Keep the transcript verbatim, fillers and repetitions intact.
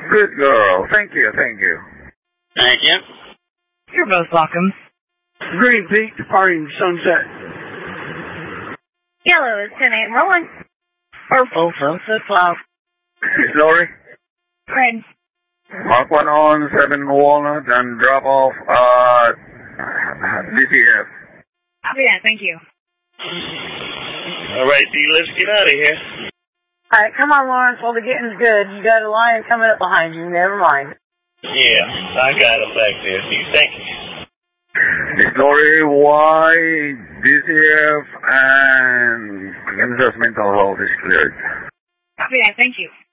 Good girl. Thank you, thank you. Thank you. You're both welcome. Green Peak departing Sunset. Yellow is ten eight rolling. Purple Sunset Cloud. Lori? Red. Mark one on seven Walnut and drop off uh D C F. Oh, yeah, thank you. All right, D, let's get out of here. All right, come on, Lawrence. Well, the getting's good. You got a lion coming up behind you. Never mind. Yeah, I got him back there. Do you think? Lori, why D C F and Kansas mental health is cleared? Oh, yeah, thank you.